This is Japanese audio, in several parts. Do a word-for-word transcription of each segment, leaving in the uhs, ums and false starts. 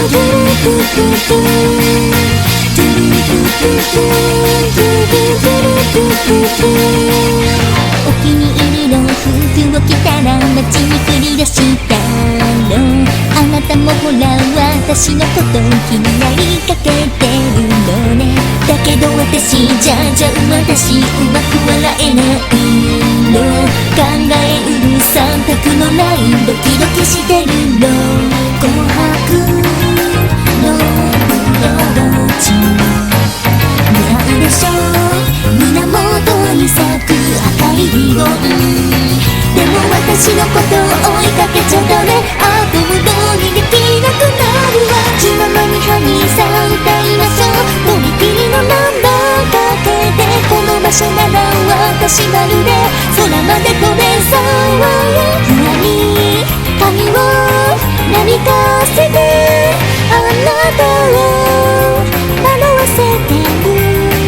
お気に入りの服を着たら街に繰り出したの。あなたもほら私のこと気になりかけてるのね。だけど私じゃじゃう私うまく笑えないの。考えうる三択のないドキドキしてるの。紅白のブローチ似合うでしょ胸元に咲く赤いリボン。でも私のことを追いかけちゃダメ。後戻りできなくなるわ。気ままにハニーさん歌いましょう。とびきりのナンバーかけてこの場所なら私まるで空まで飛べそうよ。ふわり髪をなびかせてあなたを惑わせてる。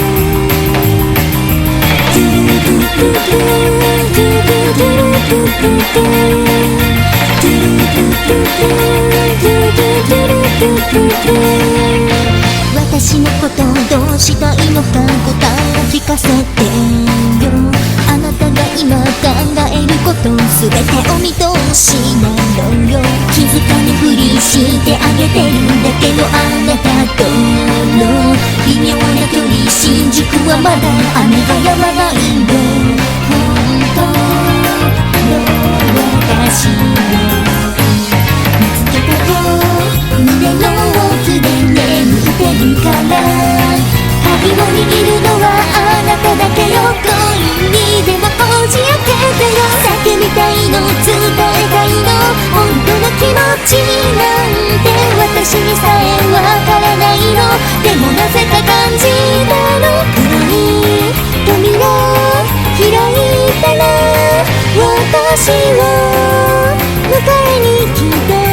私のことどうしたいのか答えを聞かせてよ。あなたが今考えること全てお見通しなのよ。気づかぬふりしてあげてるんだけどあなたとの微妙な距離新宿はまだ雨が止まないの。本当の私を見つけたよ。胸の奥で眠ってるから鍵を握るのはあなただけよ。恋にでもこじ開けてよ。叫びたいの伝えたいの本当の気持ちなんて私にさえわからないの。でもなぜか感じたの。黒い扉開いたら私を迎えに来て。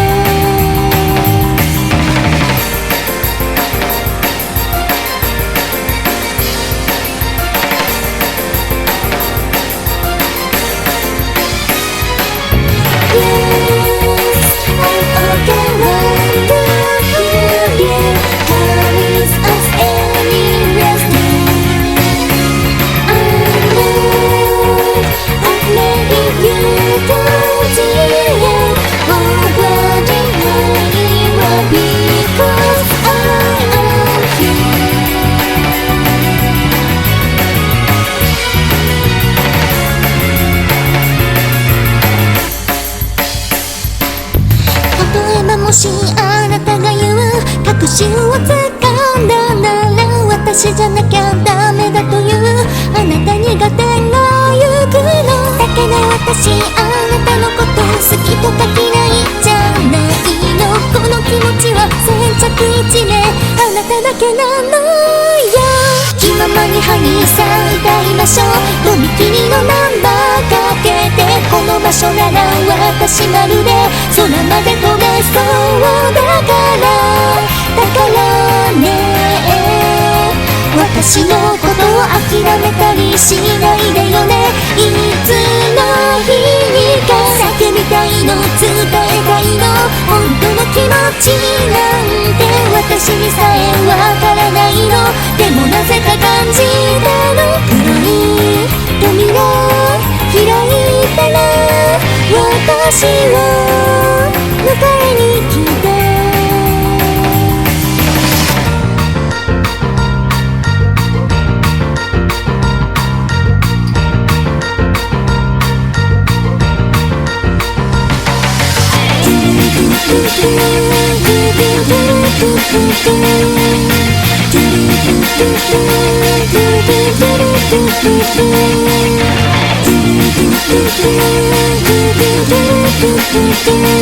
もしあなたが言う確信をつかんだなら私じゃなきゃダメだというあなた苦手がゆくの。だけど私あなたのこと好きとか嫌いじゃないの。この気持ちは先着一例あなただけなのよ。気ままにハニーさん歌いましょう。とびきりのナンバーかけてこの場所なら私まるで空まで飛べそうだからだからね。私のことを諦めたりしないでよね。いつの日にか叫びたいの伝えたいの本当の気持ちなんて私にさえわからないの。でもなぜか感じたの。黒い扉開いたら私を迎えに来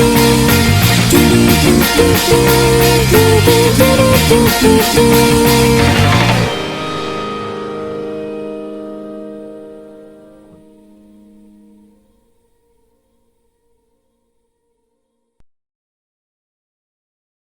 て。Thank you.